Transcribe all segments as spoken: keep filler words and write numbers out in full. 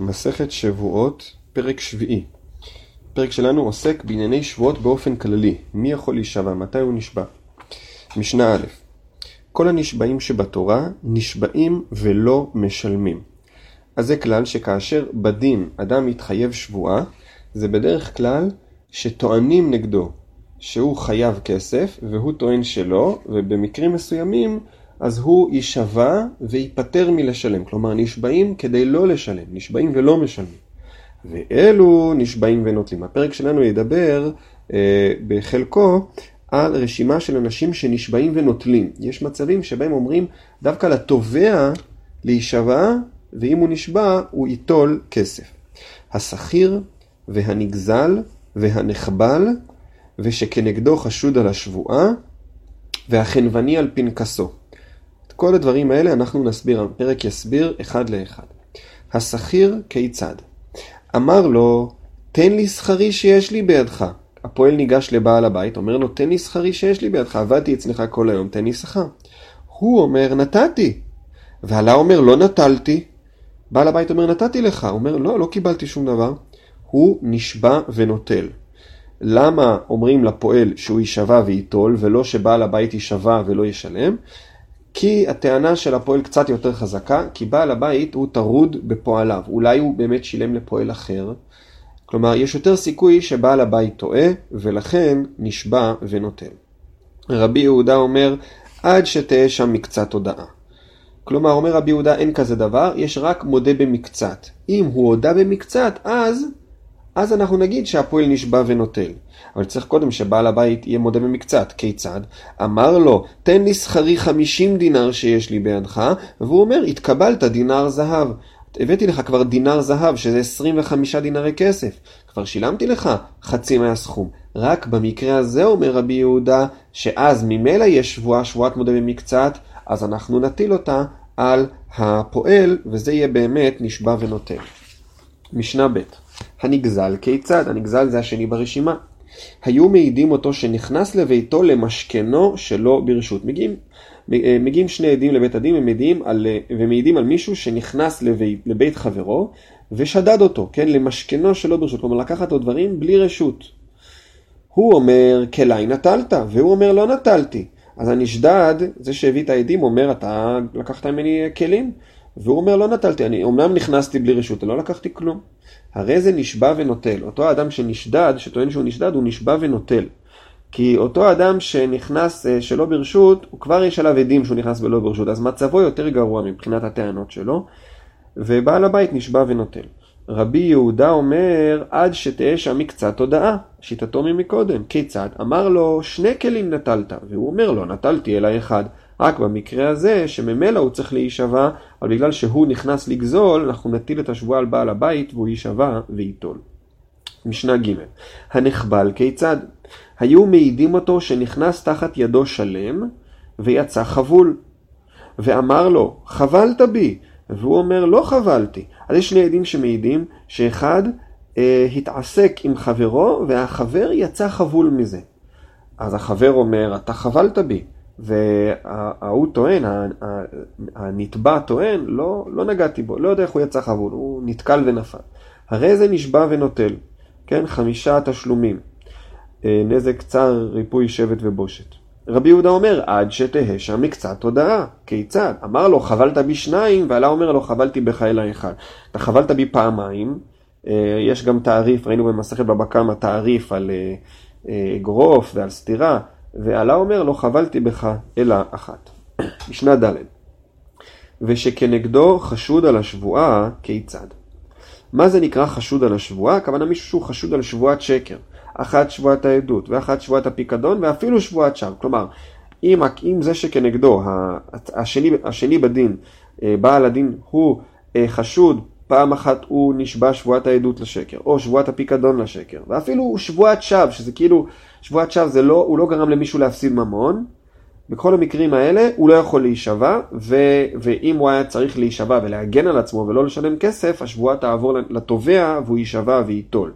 מסכת שבועות, פרק שביעי. הפרק שלנו עוסק בענייני שבועות באופן כללי. מי יכול להישבע? מתי הוא נשבע? משנה א', כל הנשבעים שבתורה נשבעים ולא משלמים. אז זה כלל שכאשר בדין אדם מתחייב שבועה, זה בדרך כלל שטוענים נגדו שהוא חייב כסף והוא טוען שלא, ובמקרים מסוימים אז הוא יישבע ויפטר מלשלם. כלומר נשבעים כדי לא לשלם, נשבעים ולא משלמים. ואלו נשבעים ונוטלים. הפרק שלנו ידבר אה, בחלקו על רשימה של אנשים שנשבעים ונוטלים. יש מצבים שבהם אומרים דווקא לתובע להישבע, ואם הוא נשבע הוא ייטול כסף. השכיר והנגזל והנחבל ושכנגדו חשוד על השבועה והחנווני על פנקסו. את כל הדברים האלה אנחנו נסביר, הפרק יסביר אחד לאחד. השכיר כיצד? אמר לו, תן לי שכרי שיש לי בידך. הפועל ניגש לבעל הבית, אומר לו, תן לי שכרי שיש לי בידך, עבדתי אצלך כל היום, תן לי שכר. הוא אומר, נתתי. ועלה אומר, לא נטלתי. בעל הבית אומר, נתתי לך. הוא אומר, לא, לא קיבלתי שום דבר. הוא נשבע ונוטל. למה אומרים לפועל שהוא יישבע וייטול, ולא שבעל הבית יישבע ולא ישלם? כי הטענה של הפועל קצת יותר חזקה, כי בעל הבית הוא טרוד בפועליו. אולי הוא באמת שילם לפועל אחר. כלומר, יש יותר סיכוי שבעל הבית טועה, ולכן נשבע ונוטל. רבי יהודה אומר, עד שתהיה שם מקצת הודאה. כלומר, אומר רבי יהודה, אין כזה דבר, יש רק מודה במקצת. אם הוא הודה במקצת, אז, אז אנחנו נגיד שהפועל נשבע ונוטל. אבל צריך קודם שבעל הבית יהיה מודה במקצת. כיצד? אמר לו, תן לי שכרי חמישים דינר שיש לי בידך, והוא אומר, התקבלת דינר זהב. הבאתי לך כבר דינר זהב, שזה עשרים וחמישה דינרי כסף. כבר שילמתי לך חצי מהסכום. רק במקרה הזה אומר רבי יהודה, שאז ממילא יש שבועה, שבועת מודה במקצת, אז אנחנו נטיל אותה על הפועל, וזה יהיה באמת נשבע ונוטל. משנה ב', הנגזל כיצד? הנגזל זה השני ברשימה. היו מעידים אותו שנכנס לביתו למשכנו שלא ברשות. מגיעים, מגיעים שני עדים לבית הדין ומעידים על, ומעידים על מישהו שנכנס לבית, לבית חברו ושדד אותו, כן, למשכנו שלא ברשות. כלומר, לקחת לו דברים בלי רשות. הוא אומר, כלי נטלת, והוא אומר, לא נטלתי. אז הנשדד, זה שהביא את העדים, אומר, אתה לקחת ממני כלים? והוא אומר, לא נטלתי, אני אומנם נכנסתי בלי רשות, לא לקחתי כלום. הרי זה נשבע ונוטל. אותו האדם שנשדד, שטוען שהוא נשדד, הוא נשבע ונוטל. כי אותו האדם שנכנס שלא ברשות, הוא כבר יש עליו עדים שהוא נכנס בלא ברשות, אז מצבו יותר גרוע מבחינת הטענות שלו, ובעל הבית נשבע ונוטל. רבי יהודה אומר, עד שתהיה שם מקצת הודאה, שיטתו ממקודם. כיצד? אמר לו, שני כלים נטלת, והוא אומר לו, נטלתי אלא אחד. רק במקרה הזה, שממילא הוא צריך להישבע, אבל בגלל שהוא נכנס לגזול, אנחנו נטיל את השבועה על בעל הבית, והוא יישבע וייטול. משנה ג', הנחבל כיצד? היו מעידים אותו שנכנס תחת ידו שלם, ויצא חבול. ואמר לו, חבלת בי, והוא אומר, לא חבלתי. אז יש שני עדים שמעידים, שאחד אה, התעסק עם חברו, והחבר יצא חבול מזה. אז החבר אומר, אתה חבלת בי. והוא טוען, הנתבע טוען, לא, לא נגעתי בו, לא יודע איך הוא יצא חבול, הוא נתקל ונפל. הרי זה נשבע ונוטל, כן, חמישה תשלומים, נזק צר, ריפוי שבט ובושת. רבי יהודה אומר, עד שתהיה שם מקצת הודאה. כיצד? אמר לו, חבלת בי שניים, ועלה אומר לו, חבלתי בך אלא אחד. אתה חבלת בי פעמיים, יש גם תעריף, ראינו במסכת בבא קמא תעריף על אגרוף ועל סתירה, ועלה אומר, לא חבלתי בך אלא אחת. משנה ד', ושכנגדו חשוד על השבועה כיצד? מה זה נקרא חשוד על השבועה? הכוונה מישהו שהוא חשוד על שבועת שקר. אחת שבועת העדות, ואחת שבועת הפיקדון, ואפילו שבועת שווא. כלומר, אם, אם זה שכנגדו, השני, השני בדין, בעל הדין הוא חשוד, פעם אחת הוא נשבע שבועת העדות לשקר, או שבועת הפיקדון לשקר, ואפילו שבועת שווא, שזה כאילו, שבועת שווא זה לא, הוא לא גרם למישהו להפסיד ממון, בכל המקרים האלה הוא לא יכול להישבע, ו, ואם הוא היה צריך להישבע ולהגן על עצמו ולא לשלם כסף, השבועה תעבור לתובע והוא יישבע וייטול.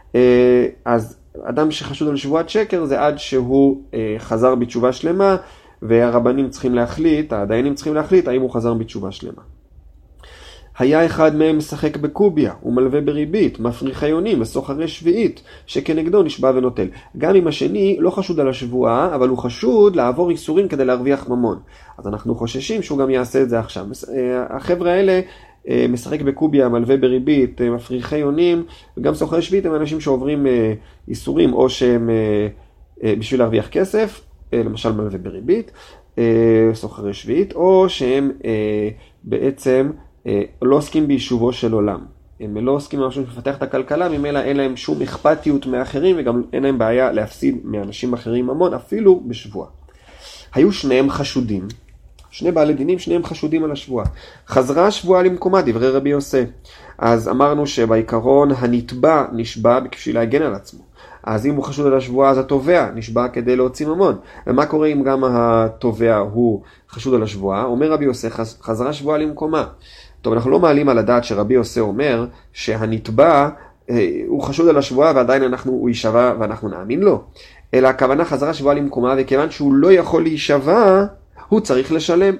אז אדם שחשוד על שבועת שקר זה עד שהוא חזר בתשובה שלמה, והרבנים צריכים להחליט, הדיינים צריכים להחליט האם הוא חזר בתשובה שלמה. היה אחד מהם משחק בקוביה, ומלווה בריבית, מפריח יונים וסוחרי שביעית, שכנגדו נשבע ונוטל. גם אם השני לא חשוד על השבועה, אבל הוא חשוד לעבור איסורים כדי להרוויח ממון. אז אנחנו חוששים שהוא גם יעשה את זה עכשיו. החבר'ה האלה משחק בקוביה, מלווה בריבית, מפריחי יונים, וגם סוחרי שביעית הם אנשים שעוברים איסורים, או שהם בשביל להרוויח כסף, למשל מלווה בריבית, סוחרי שביעית, או שהם בעצם לא עוסקים ביישובו של עולם. הם לא עוסקים במשהו שמפתח את הכלכלה, ממילא אין להם שום אכפתיות מאחרים, וגם אין להם בעיה להפסיד מאנשים אחרים ממון, אפילו בשבוע. היו שניהם חשודים, שני בעלי דינים, שניהם חשודים על השבועה. חזרה השבועה למקומה, דברי רבי יוסי. אז אמרנו שבעיקרון הנתבע נשבע בשביל להגן על עצמו. אז אם הוא חשוד על השבועה, אז התובע נשבע כדי להוציא ממון. ומה קורה אם גם התובע הוא חשוד על השבועה? אומר רבי יוסי, חזרה שבועה למקומה. טוב, אנחנו לא מעלים על הדעת שרבי יוסי אומר שהנתבע הוא חשוד על השבועה ועדיין אנחנו, הוא יישבע ואנחנו נאמין לו. אלא הכוונה חזרה שבועה למקומה, וכיוון שהוא לא יכול להישבע, הוא צריך לשלם.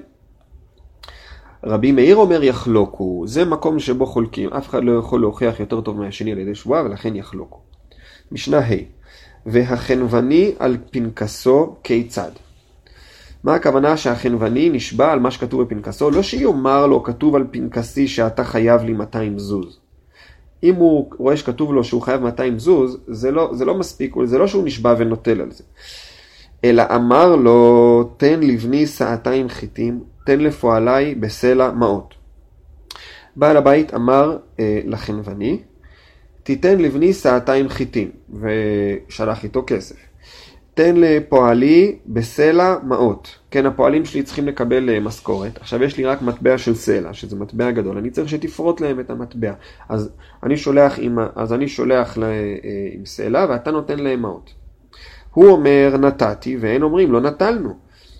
רבי מאיר אומר יחלוקו, זה מקום שבו חולקים, אף אחד לא יכול להוכיח יותר טוב מהשני על ידי שבועה, ולכן יחלוקו. משנה ה' והחנווני על פנקסו כיצד. מה הכוונה שהחנווני נשבע על מה שכתוב בפנקסו? לא שיאמר לו כתוב על פנקסי שאתה חייב לי מאתיים זוז. אם הוא רואה שכתוב לו שהוא חייב מאתיים זוז, זה לא, זה לא מספיק, זה לא שהוא נשבע ונוטל על זה. אלא אמר לו, תן לבני סעתיים חיטים, תן לפועלי בסלע מעות. בעל הבית אמר אה, לחנווני, תיתן לבני סעתיים חיטים, ושלח איתו כסף. תן לפועלי בסלע מעות. כן, הפועלים שלי צריכים לקבל אה, משכורת. עכשיו יש לי רק מטבע של סלע, שזה מטבע גדול. אני צריך שתפרוט להם את המטבע. אז אני שולח עם, אז אני שולח לה, אה, עם סלע, ואתה נותן להם מעות. הוא אומר נתתי, והם אומרים לא נטלנו.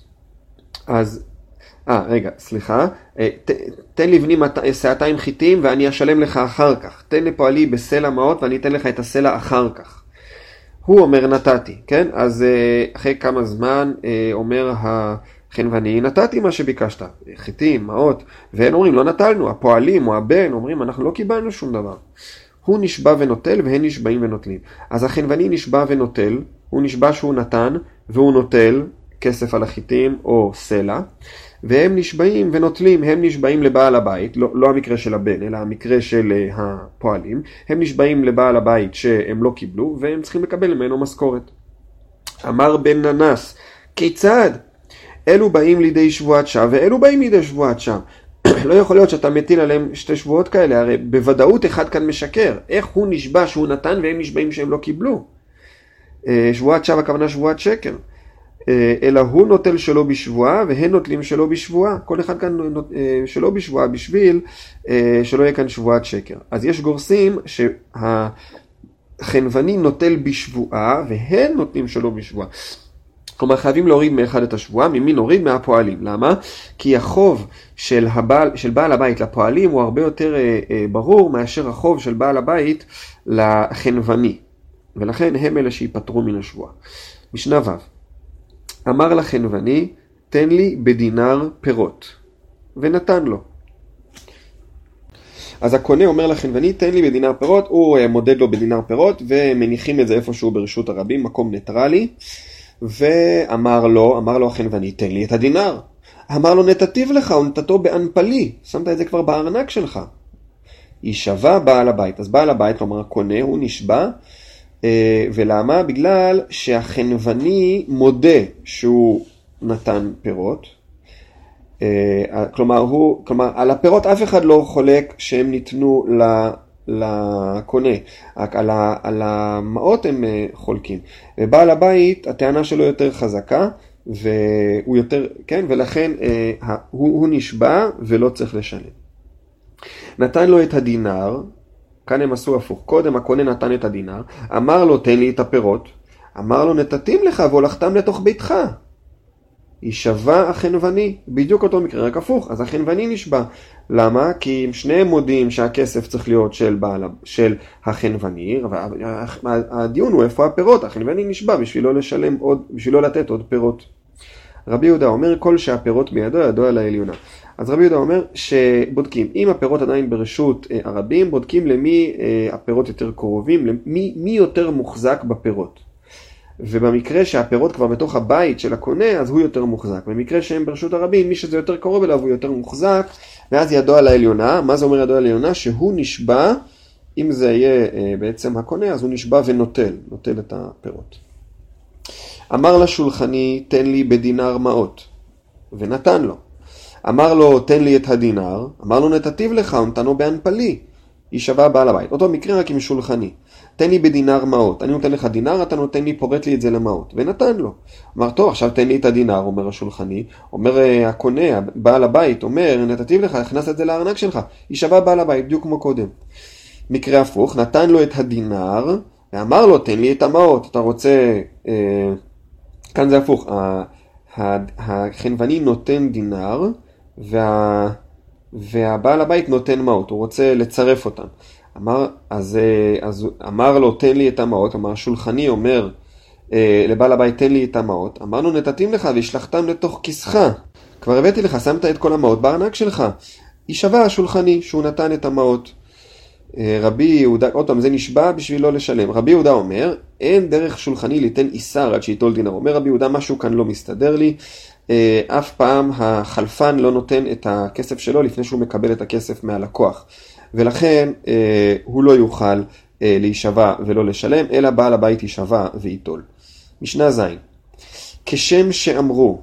אז, אה, רגע, סליחה. ת, תן לבני סעתיים חיטים ואני אשלם לך אחר כך. תן לפועלי בסלע מעות ואני אתן לך את הסלע אחר כך. הוא אומר נתתי, כן? אז אחרי כמה זמן אומר החנווני, נתתי מה שביקשת. חיטים, מעות, והם אומרים לא נטלנו. הפועלים או הבן אומרים אנחנו לא קיבלנו שום דבר. הוא נשבע ונוטל והם נשבעים ונוטלים. אז החנווני נשבע ונוטל, הוא נשבע שהוא נתן והוא נוטל כסף על החיטים או סלע, והם נשבעים ונוטלים, הם נשבעים לבעל הבית, לא, לא המקרה של הבן, אלא המקרה של uh, הפועלים, הם נשבעים לבעל הבית שהם לא קיבלו, והם צריכים לקבל ממנו משכורת. אמר בן ננס, כיצד? אלו באים לידי שבועת שווא, ואלו באים לידי שבועת שווא. לא יכול להיות שאתה מטיל עליהם שתי שבועות כאלה, הרי בוודאות אחד כאן משקר. איך הוא נשבע שהוא נתן והם נשבעים שהם לא קיבלו? שבועת שווא הכוונה שבועת שקר. אלא הוא נוטל שלו בשבועה והן נוטלים שלו בשבועה. כל אחד כאן שלו בשבועה בשביל שלא יהיה כאן שבועת שקר. אז יש גורסים שהחנווני נוטל בשבועה והן נוטלים שלו בשבועה. כלומר חייבים להוריד מאחד את השבועה, ממי נוריד? מהפועלים. למה? כי החוב של, הבעל, של בעל הבית לפועלים הוא הרבה יותר אה, אה, ברור מאשר החוב של בעל הבית לחנווני. ולכן הם אלה שיפטרו מן השבועה. משנה ו' אמר לחנווני, תן לי בדינר פירות. ונתן לו. אז הקונה אומר לחנווני, תן לי בדינר פירות, הוא מודד לו בדינר פירות, ומניחים את זה איפשהו ברשות הרבים, מקום ניטרלי. ואמר לו, אמר לו החנווני, תן לי את הדינר. אמר לו, נתתיו לך, הוא נתתו באנפלי. שמת את זה כבר בארנק שלך. יישבע בעל הבית. אז בעל הבית, כלומר הקונה, הוא נשבע. ולמה? בגלל שהחנווני מודה שהוא נתן פירות. כלומר, הוא, כלומר, על הפירות אף אחד לא חולק שהם ניתנו ל... לקונה, רק על, ה, על המעות הם חולקים. ובעל הבית, הטענה שלו יותר חזקה, והוא יותר, כן, ולכן אה, הוא, הוא נשבע ולא צריך לשלם. נתן לו את הדינר, כאן הם עשו הפוך, קודם הקונה נתן את הדינר, אמר לו תן לי את הפירות, אמר לו נתתים לך והולכתם לתוך ביתך. יישבע החנווני, בדיוק אותו מקרה, רק הפוך, אז החנווני נשבע. למה? כי שניהם מודים שהכסף צריך להיות של, בעל, של החנווני, והדיון הוא איפה הפירות, החנווני נשבע בשביל לא לשלם עוד, בשביל לא לתת עוד פירות. רבי יהודה אומר, כל שהפירות בידו, ידו על העליונה. אז רבי יהודה אומר שבודקים, אם הפירות עדיין ברשות אה, הרבים, בודקים למי אה, הפירות יותר קרובים, למי, מי יותר מוחזק בפירות. ובמקרה שהפירות כבר בתוך הבית של הקונה, אז הוא יותר מוחזק. במקרה שהם ברשות הרבים, מי שזה יותר קרוב אליו הוא יותר מוחזק, ואז ידו על העליונה. מה זה אומר ידו על העליונה? שהוא נשבע, אם זה יהיה אה, בעצם הקונה, אז הוא נשבע ונוטל, נוטל את הפירות. אמר לשולחני, תן לי בדינר מעות, ונתן לו. אמר לו, תן לי את הדינר, אמר לו, נתתיו לך, ונתנו באנפלי. יישבע בעל הבית. אותו מקרה רק עם שולחני. תן לי בדינר מעות, אני נותן לך דינר, אתה נותן לי, פורט לי את זה למעות. ונתן לו. אמר, טוב, עכשיו תן לי את הדינר, אומר השולחני. אומר הקונה, בעל הבית, אומר, נתתיו לך, הכנס את זה לארנק שלך. יישבע בעל הבית, בדיוק כמו קודם. מקרה הפוך, נתן לו את הדינר, ואמר לו, תן לי את המעות. אתה רוצה, אה, כאן זה הפוך, החנווני נותן דינר, וה... והבעל הבית נותן מעות, הוא רוצה לצרף אותם. אמר, אז, אז אמר לו, תן לי את המעות, אמר, שולחני אומר אה, לבעל הבית, תן לי את המעות, אמרנו, נתתים לך והשלחתם לתוך כיסך, כבר הבאתי לך, שמת את כל המעות בארנק שלך. יישבע השולחני שהוא נתן את המעות. אה, רבי יהודה, עוד פעם, זה נשבע בשביל לא לשלם. רבי יהודה אומר, אין דרך שולחני ליתן איסר עד שיטול דינר. אומר רבי יהודה, משהו כאן לא מסתדר לי, אף פעם החלפן לא נותן את הכסף שלו לפני שהוא מקבל את הכסף מהלקוח. ולכן הוא לא יוכל להישבע ולא לשלם, אלא בעל הבית יישבע ויטול. משנה זין. כשם שאמרו,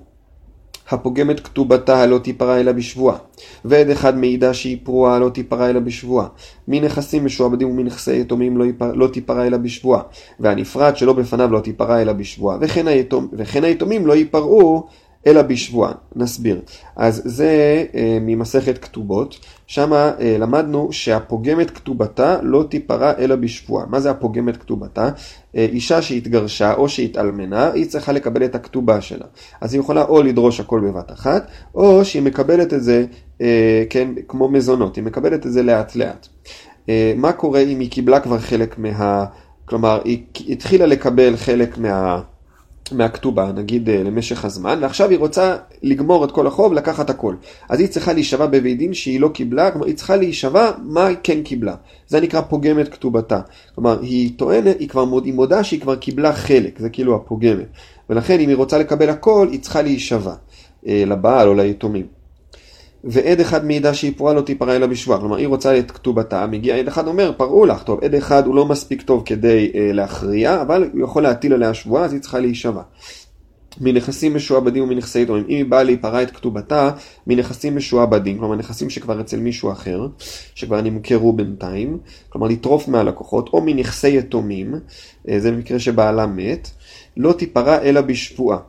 הפוגמת כתובתה לא תיפרע אלא בשבועה, ועד אחד מעידה שהיא פרועה לא תיפרע אלא בשבועה, מנכסים משועבדים ומנכסי יתומים לא, יפר, לא תיפרע אלא בשבועה, והנפרד שלא בפניו לא תיפרע אלא בשבועה, וכן, היתום, וכן היתומים לא ייפרעו אלא בשבועה. נסביר. אז זה אה, ממסכת כתובות, שם אה, למדנו שהפוגמת כתובתה לא תיפרע אלא בשבועה. מה זה הפוגמת כתובתה? אה, אישה שהתגרשה או שהתאלמנה, היא צריכה לקבל את הכתובה שלה. אז היא יכולה או לדרוש הכל בבת אחת, או שהיא מקבלת את זה, אה, כן, כמו מזונות, היא מקבלת את זה לאט לאט. אה, מה קורה אם היא קיבלה כבר חלק מה... כלומר, היא התחילה לקבל חלק מה... מהכתובה, נגיד למשך הזמן, ועכשיו היא רוצה לגמור את כל החוב, לקחת הכל. אז היא צריכה להישבע בבית דין שהיא לא קיבלה, כלומר היא צריכה להישבע מה היא כן קיבלה. זה נקרא פוגמת כתובתה. כלומר היא טוענת, היא כבר מוד, היא מודה שהיא כבר קיבלה חלק, זה כאילו הפוגמת. ולכן אם היא רוצה לקבל הכל, היא צריכה להישבע אה, לבעל או ליתומים. ועד אחד מעידה שהיא פרועה לא תיפרע אלא בשבועה. כלומר, היא רוצה את כתובתה, מגיע עד אחד אומר, פרעו לך. טוב, עד אחד הוא לא מספיק טוב כדי אה, להכריע, אבל הוא יכול להטיל עליה שבועה, אז היא צריכה להישבע. מנכסים משועבדים ומנכסי יתומים. אם היא באה להיפרע את כתובתה, מנכסים משועבדים, כלומר, נכסים שכבר אצל מישהו אחר, שכבר נמכרו בינתיים, כלומר, לטרוף מהלקוחות, או מנכסי יתומים, אה, זה במקרה שבעלה מת, לא תיפרע אלא בשבועה.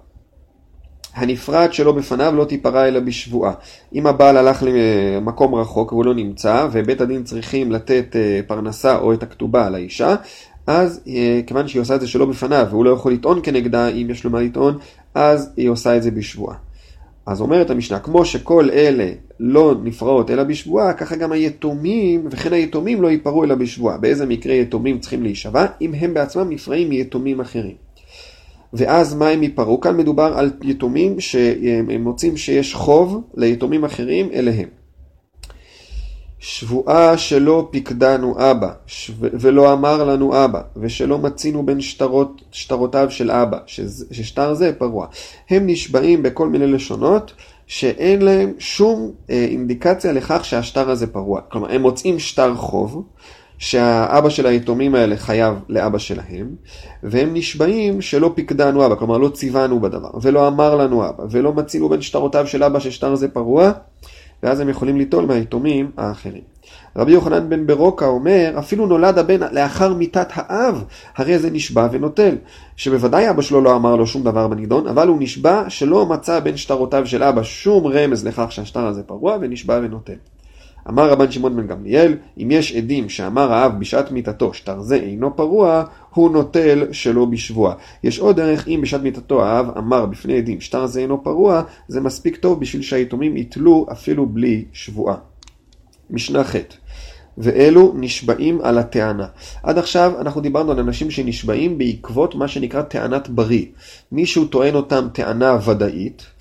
הנפרד שלו בפניו לא תיפרע אלא בשבועה. אם הבעל הלך למקום רחוק והוא לא נמצא, ובית הדין צריכים לתת פרנסה או את הכתובה על האישה, אז כיוון שהיא עושה את זה שלא בפניו, והוא לא יכול לטעון כנגדה, אם יש לו מה לטעון, אז היא עושה את זה בשבועה. אז אומרת המשנה, כמו שכל אלה לא נפרעות אלא בשבועה, ככה גם היתומים, וכן היתומים לא ייפרעו אלא בשבועה. באיזה מקרה יתומים צריכים להישבע? אם הם בעצמם נפרעים מיתומים אחרים. ואז מה הם ייפרעו? כאן מדובר על יתומים שהם מוצאים שיש חוב ליתומים אחרים אליהם. שבועה שלא פקדנו אבא, ולא אמר לנו אבא, ושלא מצינו בין שטרות, שטרותיו של אבא, ששטר זה פרוע. הם נשבעים בכל מיני לשונות, שאין להם שום אינדיקציה לכך שהשטר הזה פרוע. כלומר, הם מוצאים שטר חוב, שהאבא של היתומים האלה חייב לאבא שלהם, והם נשבעים שלא פקדנו אבא, כלומר לא ציוונו בדבר, ולא אמר לנו אבא, ולא מצינו בין שטרותיו של אבא ששטר זה פרוע, ואז הם יכולים ליטול מהיתומים האחרים. רבי יוחנן בן ברוקה אומר, אפילו נולד הבן לאחר מיתת האב, הרי זה נשבע ונוטל, שבוודאי אבא שלו לא אמר לו שום דבר בנידון, אבל הוא נשבע שלא מצא בין שטרותיו של אבא שום רמז לכך שהשטר הזה פרוע, ונשבע ונוטל. אמר רבן שמעון בן גמליאל, אם יש עדים שאמר האב בשעת מיתתו שטר זה אינו פרוע, הוא נוטל שלא בשבועה. יש עוד דרך, אם בשעת מיתתו האב אמר בפני עדים שטר זה אינו פרוע, זה מספיק טוב בשביל שהיתומים יתלו אפילו בלי שבועה. משנה ח' ואלו נשבעים על הטענה. עד עכשיו אנחנו דיברנו על אנשים שנשבעים בעקבות מה שנקרא טענת בריא. מישהו טוען אותם טענה ודאית,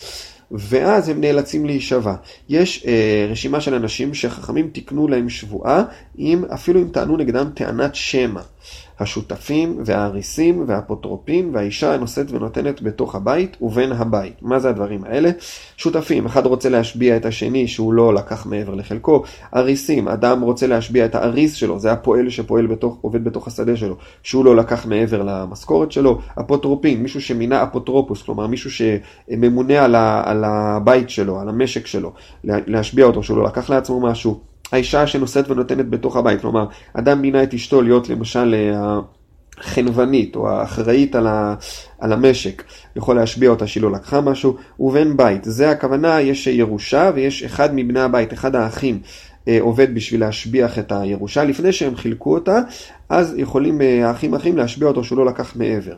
ואז הם נאלצים להישבע. יש אה, רשימה של אנשים שחכמים תקנו להם שבועה, אם, אפילו אם טענו נגדם טענת שמע. השותפים והאריסים והאפוטרופים והאישה הנושאת ונותנת בתוך הבית ובין הבית. מה זה הדברים האלה? שותפים, אחד רוצה להשביע את השני שהוא לא לקח מעבר לחלקו. אריסים, אדם רוצה להשביע את האריס שלו, זה הפועל שפועל בתוך, עובד בתוך השדה שלו, שהוא לא לקח מעבר למשכורת שלו. אפוטרופים, מישהו שמינה אפוטרופוס, כלומר מישהו שממונה על, ה, על הבית שלו, על המשק שלו, להשביע אותו שהוא לא לקח לעצמו משהו. האישה שנושאת ונותנת בתוך הבית, כלומר, אדם מינה את אשתו להיות למשל החנוונית או האחראית על, ה, על המשק, יכול להשביע אותה שהיא לא לקחה משהו, ובן בית, זה הכוונה, יש ירושה ויש אחד מבני הבית, אחד האחים עובד בשביל להשביח את הירושה, לפני שהם חילקו אותה, אז יכולים האחים אחים להשביע אותו שהוא לא לקח מעבר.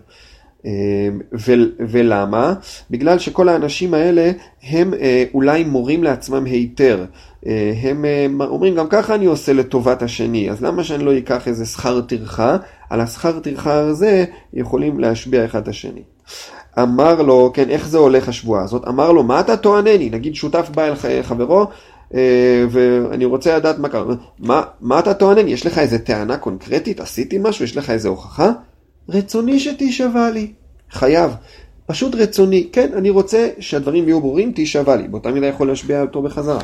ו- ולמה? בגלל שכל האנשים האלה הם אולי מורים לעצמם היתר, הם אומרים גם ככה אני עושה לטובת השני, אז למה שאני לא אקח איזה שכר טרחה? על השכר טרחה הזה יכולים להשביע אחד את השני. אמר לו, כן, איך זה הולך השבועה הזאת? אמר לו, מה אתה טוענני? נגיד שותף בא אל חברו, ואני רוצה לדעת מה קרה. מה, מה אתה טוענני? יש לך איזה טענה קונקרטית? עשיתי משהו? יש לך איזה הוכחה? רצוני שתישבע לי. חייב. פשוט רצוני. כן, אני רוצה שהדברים יהיו ברורים, תישבע לי. באותה מידה יכול להשביע אותו בחזרה.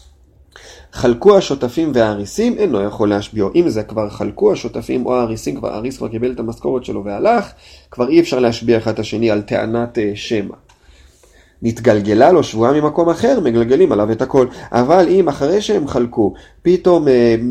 חלקו השותפים והאריסים, אינו יכול להשביעו. אם זה כבר חלקו השותפים או האריסים, כבר האריס כבר קיבל את המשכורת שלו והלך, כבר אי אפשר להשביע אחד השני על טענת שמע. נתגלגלה לו שבועה ממקום אחר, מגלגלים עליו את הכל. אבל אם אחרי שהם חלקו, פתאום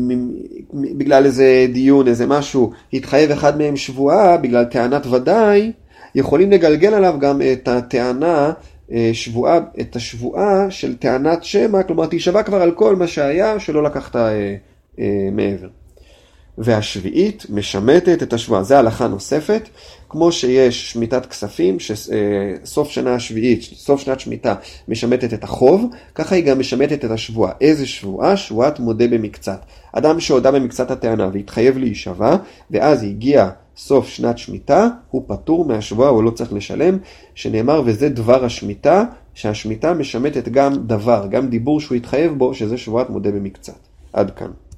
בגלל איזה דיון, איזה משהו, התחייב אחד מהם שבועה, בגלל טענת ודאי, יכולים לגלגל עליו גם את הטענה, שבועה, את השבועה של טענת שמע, כלומר תישבע כבר על כל מה שהיה, שלא לקחת אה, אה, מעבר. והשביעית משמטת את השבועה. זה הלכה נוספת, כמו שיש שמיטת כספים, שסוף שנה השביעית, סוף שנת שמיטה, משמטת את החוב, ככה היא גם משמטת את השבועה. איזה שבועה? שבועת מודה במקצת. אדם שהודה במקצת הטענה והתחייב להישבע, ואז הגיע סוף שנת שמיטה, הוא פטור מהשבועה, הוא לא צריך לשלם, שנאמר וזה דבר השמיטה, שהשמיטה משמטת גם דבר, גם דיבור שהוא התחייב בו, שזה שבועת מודה במקצת. עד כאן.